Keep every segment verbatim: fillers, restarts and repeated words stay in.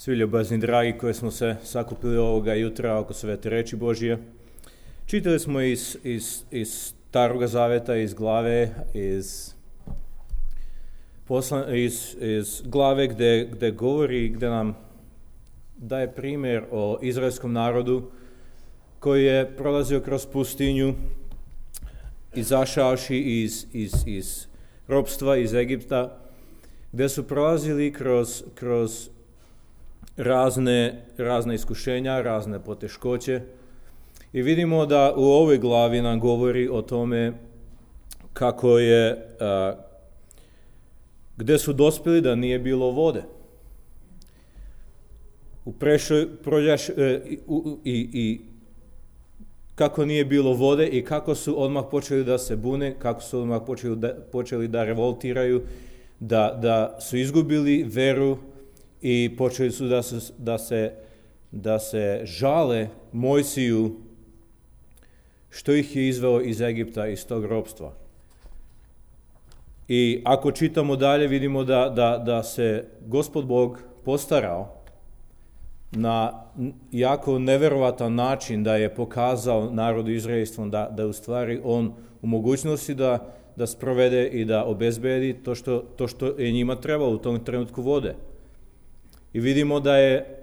Svi ljubazni dragi koji smo se sakupili ovoga jutra oko svete reči Božije. Čitali smo iz, iz, iz Staroga Zaveta, iz glave, iz, posla, iz, iz glave gde, gde govori, gde nam daje primjer o izraelskom narodu koji je prolazio kroz pustinju, izašavši iz, iz, iz ropstva, iz Egipta, gde su prolazili kroz, kroz razne, razne iskušenja, razne poteškoće. I vidimo da u ovoj glavi nam govori o tome kako je, a, gde su dospjeli da nije bilo vode. U prešoj, prođaš, e, u, i, i kako nije bilo vode i kako su odmah počeli da se bune, kako su odmah počeli da, počeli da revoltiraju, da, da su izgubili veru i počeli su da se, da se, da se žale Mojsiju što ih je izveo iz Egipta, iz tog ropstva. I ako čitamo dalje, vidimo da, da, da se Gospod Bog postarao na jako neverovatan način da je pokazao narodu izraelskom da, da u stvari on u mogućnosti da, da sprovede i da obezbedi to što, to što je njima trebalo u tom trenutku vode. I vidimo da je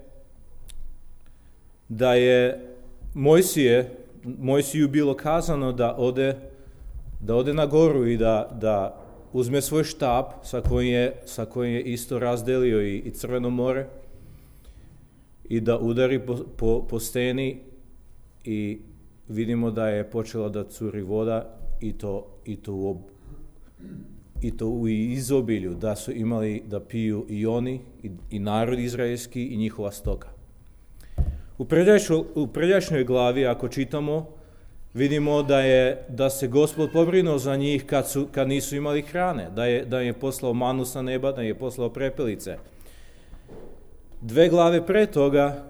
da je Mojsije, Mojsiju bilo kazano da ode, da ode na goru i da, da uzme svoj štap sa kojim je, sa kojim je isto razdelio i, i Crveno more i da udari po, po, po steni i vidimo da je počela da curi voda i to, i to, u, ob, i to u izobilju, da su imali da piju i oni, i, i narod izraelski i njihova stoka. U pređašnjoj, u pređašnjoj glavi, ako čitamo, vidimo da je da se Gospod pobrinuo za njih kad, su, kad nisu imali hrane, da je, da je poslao manu sa neba, da je poslao prepelice. Dve glave pre toga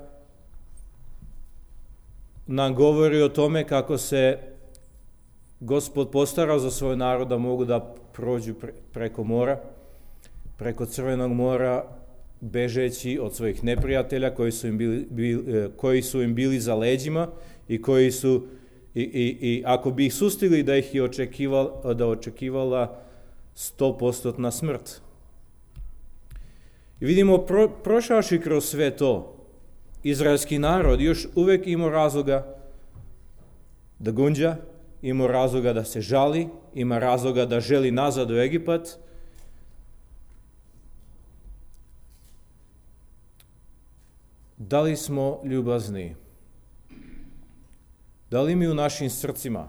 nam govori o tome kako se Gospod postarao za svoj narod da mogu da prođu pre, preko mora, preko Crvenog mora, bežeći od svojih neprijatelja koji su im bili, bili, koji su im bili za leđima i koji su i, i, i ako bi ih sustili da ih je očekivala, da očekivala sto posto smrt. I vidimo, pro, prošavši kroz sve to, izraelski narod još uvijek ima razloga da gunđa, ima razloga da se žali, ima razloga da želi nazad u Egipat. Da li smo ljubazni? Da li mi u našim srcima,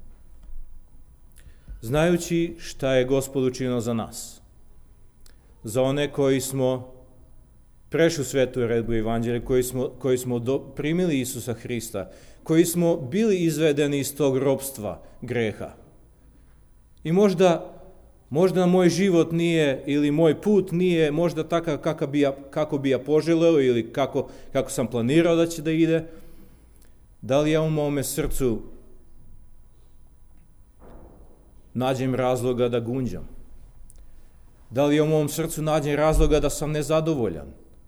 znajući šta je Gospod učinio za nas, za one koji smo prešli svetu redbu evanđelja, koji smo, koji smo do, primili Isusa Hrista, koji smo bili izvedeni iz tog ropstva greha. I možda, možda moj život nije, ili moj put nije možda takav kako bi ja, kako bi ja poželeo ili kako, kako sam planirao da će da ide. Da li ja u mome srcu nađem razloga da gunđam? Da li ja u mom srcu nađem razloga da sam nezadovoljan?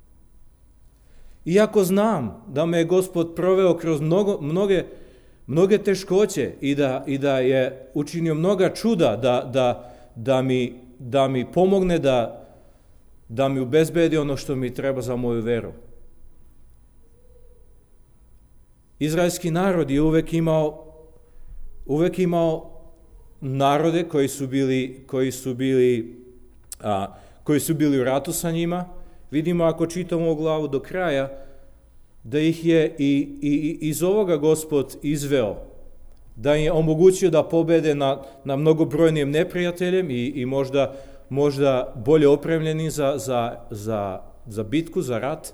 Iako znam da me je Gospod proveo kroz mnogo, mnoge, mnoge teškoće i da, i da je učinio mnoga čuda da, da, da, mi, da mi pomogne da, da mi obezbedi ono što mi treba za moju veru. Izraelski narod je uvek imao, uvek imao narode koji su bili, koji su bili, a, koji su bili u ratu sa njima. Vidimo ako čitamo ovu glavu do kraja, da ih je i, i iz ovoga Gospod izveo, da im je omogućio da pobede na, na mnogobrojnim neprijateljem i, i možda, možda bolje opremljeni za, za, za, za bitku, za rat.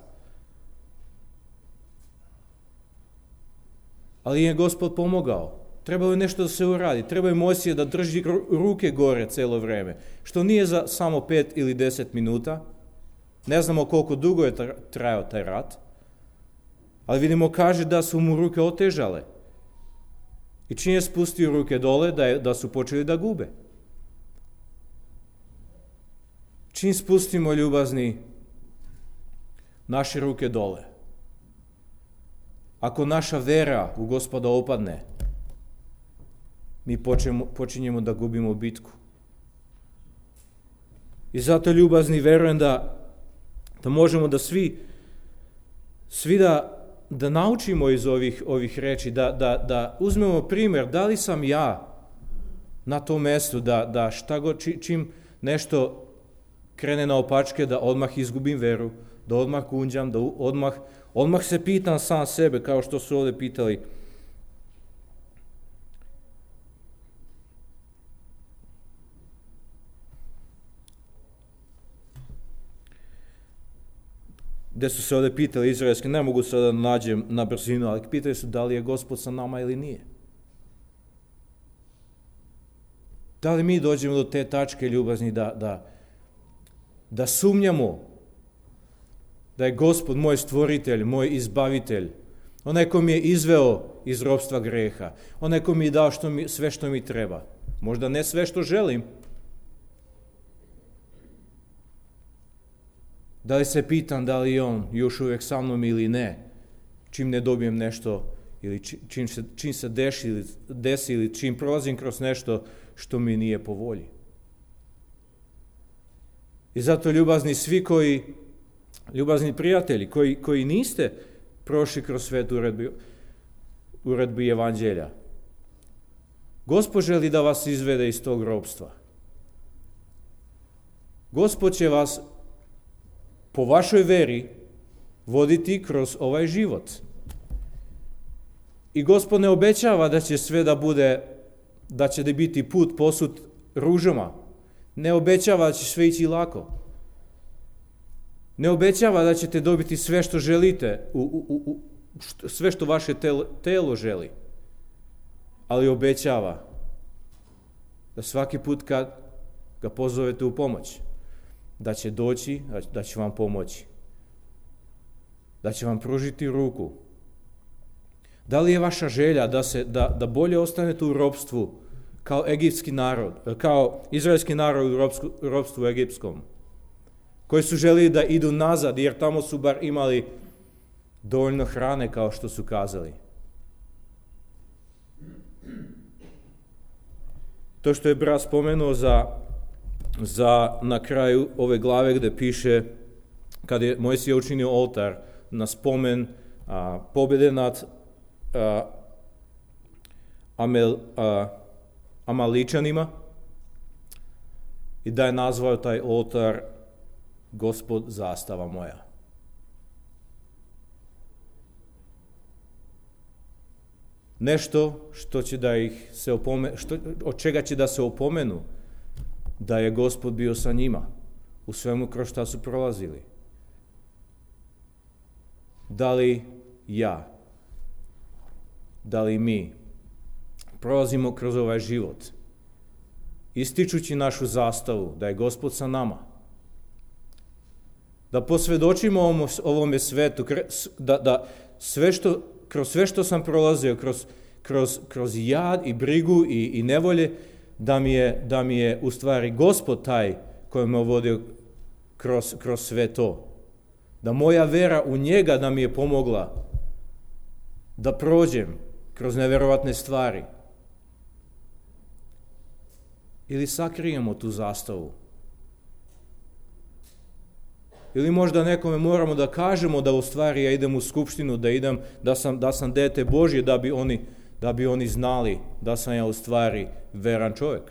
Ali je Gospod pomogao. Trebalo je nešto da se uradi. Treba je Mojsije da drži ruke gore celo vreme, što nije za samo pet ili deset minuta. Ne znamo koliko dugo je trajao taj rat, ali vidimo kaže da su mu ruke otežale. I čim je spustio ruke dole, da, je, da su počeli da gube. Čim spustimo ljubazni naše ruke dole. Ako naša vera u Gospoda opadne, mi počnemo, počinjemo da gubimo bitku. I zato, ljubazni, verujem da, da možemo da svi, svi da, da naučimo iz ovih, ovih reči, da, da, da uzmemo primjer, da li sam ja na tom mjestu, da, da šta god, čim nešto krene na opačke, da odmah izgubim veru, da odmah kunđam, da odmah, odmah se pitam sam sebe, kao što su ovdje pitali. Gdje su se ovdje pitali izraelski, ne mogu sada da nađem na brzinu, ali pitaju su da li je Gospod sa nama ili nije. Da li mi dođemo do te tačke, ljubazni, da, da, da sumnjamo da je Gospod moj stvoritelj, moj izbavitelj, onaj ko mi je izveo iz ropstva greha, onaj ko mi je dao što mi, sve što mi treba. Možda ne sve što želim. Da li se pitam da li je on još uvijek sa mnom ili ne, čim ne dobijem nešto ili čim se, čim se desi, desi ili čim prolazim kroz nešto što mi nije po volji. I zato, ljubazni, svi koji, ljubazni prijatelji, koji, koji niste prošli kroz svetu uredbu, uredbu evanđelja, Gospod želi da vas izvede iz tog ropstva. Gospod će vas po vašoj veri voditi kroz ovaj život. I Gospod ne obećava da će sve da bude, da će da biti put posut ružama. Ne obećava da će sve ići lako. Ne obećava da ćete dobiti sve što želite, u, u, u, što, sve što vaše telo, telo želi. Ali obećava da svaki put kad ga pozovete u pomoć, da će doći, da će vam pomoći. Da će vam pružiti ruku. Da li je vaša želja da, se, da, da bolje ostanete u ropstvu kao egipski narod, kao izraelski narod u ropstvu, ropstvu egipskom, koji su želili da idu nazad, jer tamo su bar imali dovoljno hrane, kao što su kazali. To što je brat spomenuo za, za na kraju ove glave gdje piše, kad je Mojsije učinio oltar na spomen a, pobjede nad a, Amel, a, Amaličanima, i da je nazvao taj oltar Gospod zastava moja. Nešto što će da ih se opomenu, što, od čega će da se opomenu da je Gospod bio sa njima u svemu kroz šta su prolazili. Da li ja, da li mi prolazimo kroz ovaj život, ističući našu zastavu da je Gospod sa nama, da posvjedočimo ovom, ovome svetu, da, da sve što, kroz sve što sam prolazio, kroz, kroz, kroz jad i brigu i, i nevolje, da mi, je, da mi je u stvari Gospod taj koji me vodio kroz, kroz sve to. Da moja vera u njega da mi je pomogla da prođem kroz nevjerovatne stvari. Ili sakrijemo tu zastavu. Ili možda nekome moramo da kažemo da u stvari ja idem u skupštinu, da idem, da sam, da sam dete Božje, da bi oni, da bi oni znali da sam ja u stvari veran čovjek.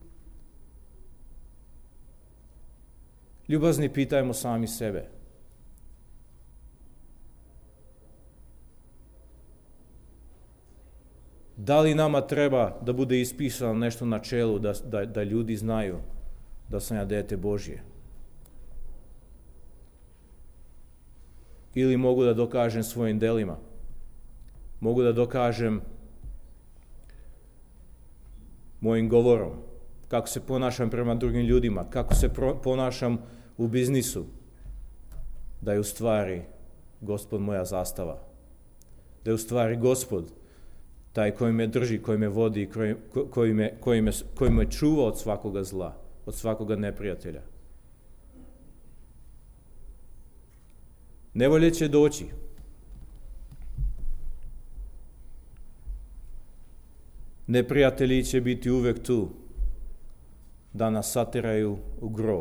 Ljubazni, pitajmo sami sebe. Da li nama treba da bude ispisano nešto na čelu, da, da, da ljudi znaju da sam ja dete Božje? Ili mogu da dokažem svojim delima? Mogu da dokažem mojim govorom, kako se ponašam prema drugim ljudima, kako se pro, ponašam u biznisu, da je u stvari Gospod moja zastava, da je u stvari Gospod taj koji me drži, koji me vodi, koji, koji, me, koji, me, koji me čuva od svakoga zla, od svakoga neprijatelja. Nevolje će doći. Neprijatelji će biti uvek tu da nas sateraju u grob.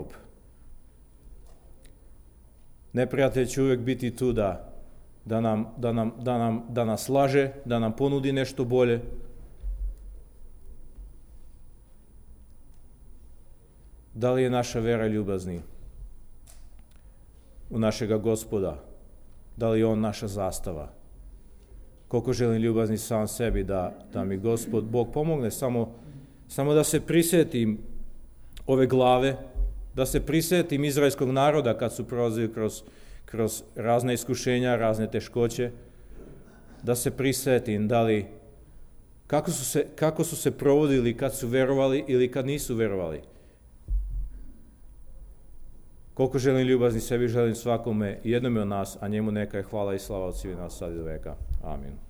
Neprijatelj će uvek biti tu da, da, nam, da, nam, da, nam, da nas laže, da nam ponudi nešto bolje. Da li je naša vera ljubazni u našega Gospoda? Da li je On naša zastava? Koliko želim ljubazni sam sebi da, da mi Gospod Bog pomogne samo, samo da se prisjetim ove glave, da se prisjetim izraelskog naroda kad su prolazili kroz, kroz razne iskušenja, razne teškoće, da se prisjetim da li, kako su se, kako su se provodili kad su verovali ili kad nisu verovali. Koliko želim ljubazni sebi, želim svakome, jednome od nas, a njemu neka je hvala i slava od svih nas sad i do veka. Amin.